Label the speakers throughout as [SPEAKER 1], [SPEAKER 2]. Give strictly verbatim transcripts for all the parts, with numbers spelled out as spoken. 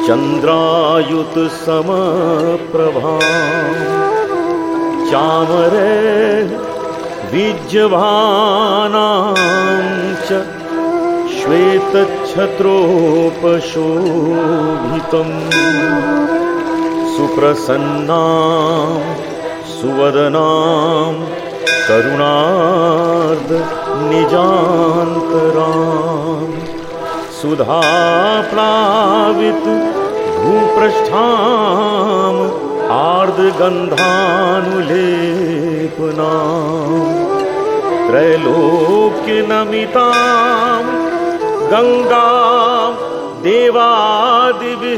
[SPEAKER 1] चंद्रायुत समप्रभा चामरे विज्यभानां च श्वेतच्छत्रोपशोभितं सुप्रसन्नां सुवदनां करुणार्द निजान्तरां सुधाप्लावित भूपृष्ठाम् आर्द्रगन्धानुलेपनां त्रैलोक्यनमितां गंगां देवादिभिः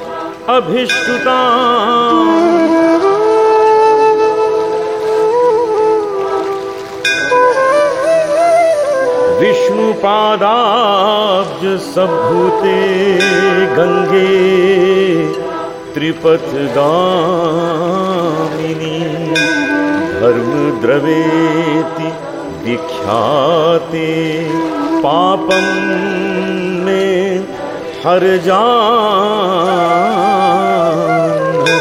[SPEAKER 1] अभिष्टुताम् विष्णुपादाब्ज सम्भूते गंगे त्रिपथगामिनी धर्मद्रवेति विख्याते पापं मे हर जाह्नवी।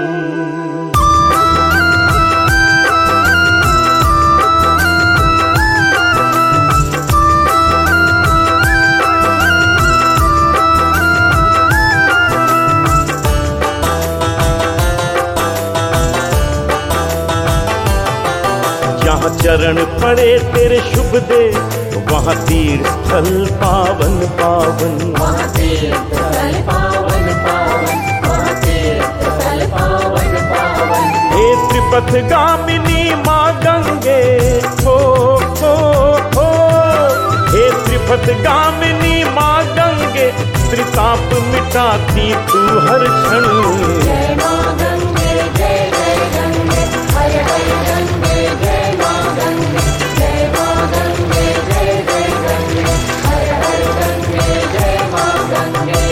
[SPEAKER 1] जहाँ चरण पड़े तेरे शुभ दे वहाँ तीर्थ स्थल पावन पावन,
[SPEAKER 2] वहाँ तीर्थ स्थल पावन पावन, वहाँ तीर्थ स्थल पावन पावन।
[SPEAKER 1] हे त्रिपथगामिनी माँ गंगे हो हो हो, हे त्रिपथगामिनी माँ गंगे त्रिताप मिटाती तू हर क्षण।
[SPEAKER 2] जय माँ गंगे जय जय गंगे हर हर गंगे जय माँ गंगे, जय माँ गंगे जय जय गंगे हर हर गंगे जय माँ गंगे।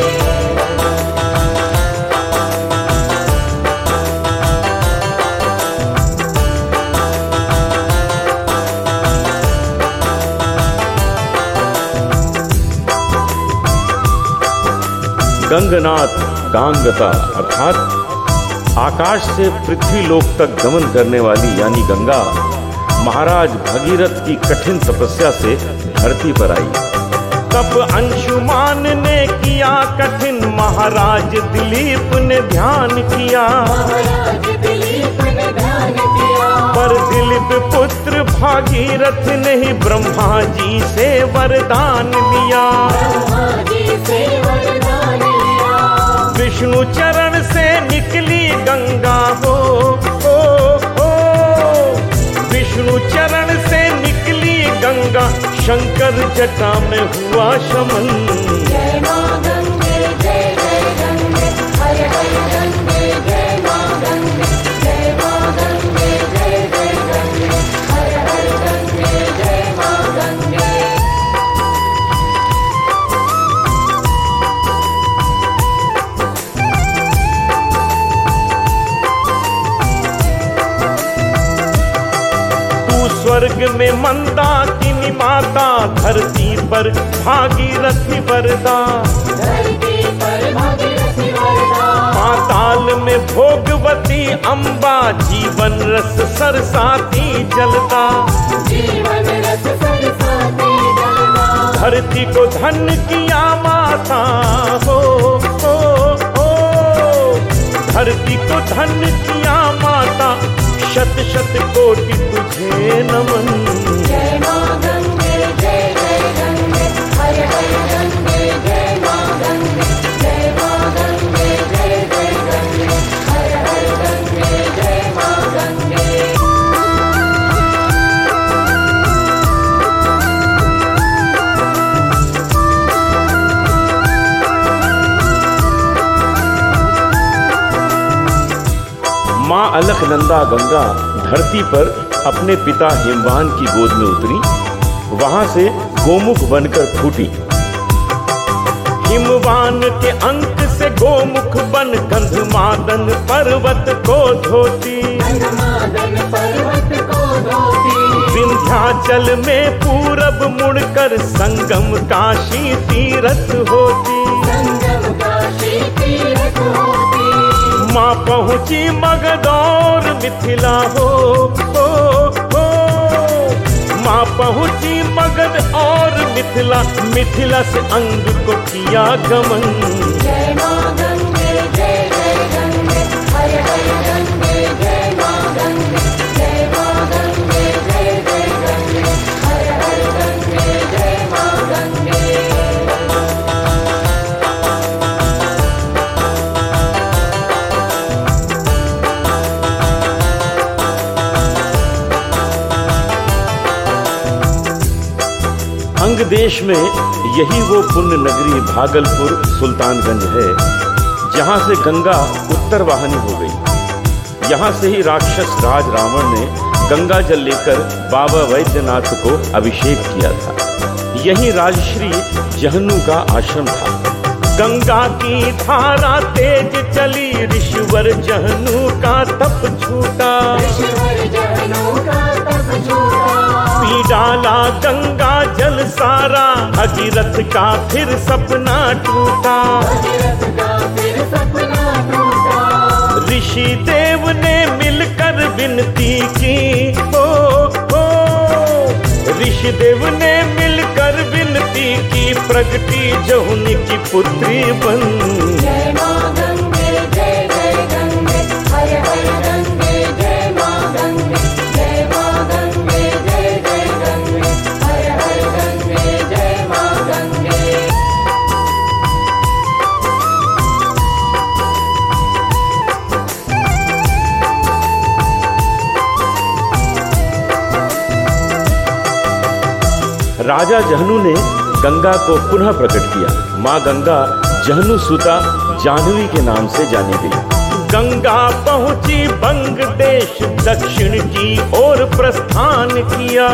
[SPEAKER 1] गंगनाथ गांगता अर्थात आकाश से पृथ्वी लोक तक गमन करने वाली यानी गंगा महाराज भगीरथ की कठिन तपस्या से धरती पर आई। तब अंशुमान ने किया कठिन, महाराज दिलीप ने ध्यान किया,
[SPEAKER 2] महाराज दिलीप ने ध्यान किया।
[SPEAKER 1] पर दिलीप पुत्र भागीरथ ने ही ब्रह्मा जी से वरदान लिया,
[SPEAKER 2] ब्रह्मा जी से वरदान लिया।
[SPEAKER 1] विष्णु चरण से निकली गंगा हो हो हो, विष्णु चरण से निकली गंगा शंकर जटा में हुआ शमन।
[SPEAKER 2] जय माँ गंगे जय जय गंगे हर हर गंगे जय माँ गंगे, जय माँ गंगे जय जय गंगे हर हर गंगे जय माँ गंगे।
[SPEAKER 1] स्वर्ग में मंदाकिनी माता, धरती पर भागीरथी वरदा,
[SPEAKER 2] धरती पर भागीरथी वरदा।
[SPEAKER 1] पाताल में भोगवती अम्बा, जीवन रस सरसाती जलता,
[SPEAKER 2] जीवन रस सरसाती जलता।
[SPEAKER 1] धरती को धन किया माता हो हो हो, धरती को धन किया माता, शत शत कोटि तुझे नमन।
[SPEAKER 2] जय माँ गंगे जय जय गंगे हर हर गंगे जय माँ गंगे, जय माँ गंगे जय जय गंगे हर हर गंगे जय माँ गंगे।
[SPEAKER 1] माँ अलकनंदा गंगा धरती पर अपने पिता हिमवान की गोद में उतरी, वहां से गोमुख बनकर फूटी। हिमवान के अंक से गोमुख बन गंधमादन पर्वत को धोती,
[SPEAKER 2] गंधमादन पर्वत को धोती।
[SPEAKER 1] विंध्याचल में पूरब मुड़कर संगम काशी तीरथ होती,
[SPEAKER 2] संगम काशी तीरथ
[SPEAKER 1] पहुंची मगध और मिथिला हो, हो, हो। माँ पहुंची मगध और मिथिला, मिथिला से अंग को किया गमन।
[SPEAKER 2] जय माँ गंगे जय जय गंगे, हर हर गंगे जय माँ गंगे, जय माँ गंगे जय जय गंगे, हर हर गंगे जय माँ गंगे।
[SPEAKER 1] अंग देश में यही वो पुण्य नगरी भागलपुर सुल्तानगंज है, जहां से गंगा उत्तर वाहिनी हो गई। यहां से ही राक्षस राज रावण ने गंगा जल लेकर बाबा वैद्यनाथ को अभिषेक किया था। यही राजश्री जहनु का आश्रम था। गंगा की धारा तेज चली, ऋषिवर जहनु का तप छूटा,
[SPEAKER 2] ऋषिवर जहनु का तप छूटा।
[SPEAKER 1] पी डाला गंगा जल सारा, भगीरथ का फिर सपना टूटा,
[SPEAKER 2] भगीरथ का फिर सपना टूटा।
[SPEAKER 1] ऋषि देव ने मिलकर विनती की, हो, हो। ऋषि देव ने मिलकर विनती की, प्रगटी जहुनी की पुत्री बन।
[SPEAKER 2] जय माँ गंगे जय जय गंगे, हर हर गंगे जय माँ गंगे, जय माँ गंगे जय जय गंगे, हर हर गंगे जय माँ गंगे।
[SPEAKER 1] राजा जहनु ने गंगा को पुनः प्रकट किया। माँ गंगा जहनु सुता जाह्नवी के नाम से जानी गई। गंगा पहुंची बंग देश, दक्षिण की ओर प्रस्थान किया,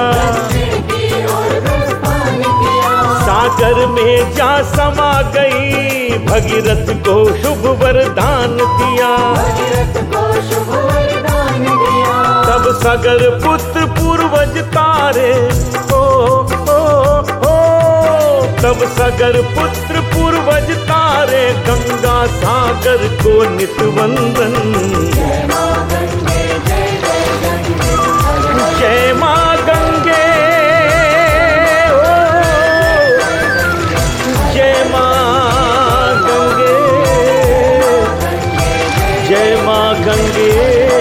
[SPEAKER 1] सागर में जा समा गई, भगीरथ को शुभ वरदान दिया,
[SPEAKER 2] भगीरथ को शुभ वरदान दिया।
[SPEAKER 1] तब सागर पुत्र पूर्वज तारे, हो, हो, हो। तब सागर पुत्र पूर्वज तारे, गंगा सागर को नित वंदन।
[SPEAKER 2] जय माँ गंगे जय जय गंगे, हर हर
[SPEAKER 1] जय माँ गंगे, ओ, जय माँ गंगे, जय माँ गंगे।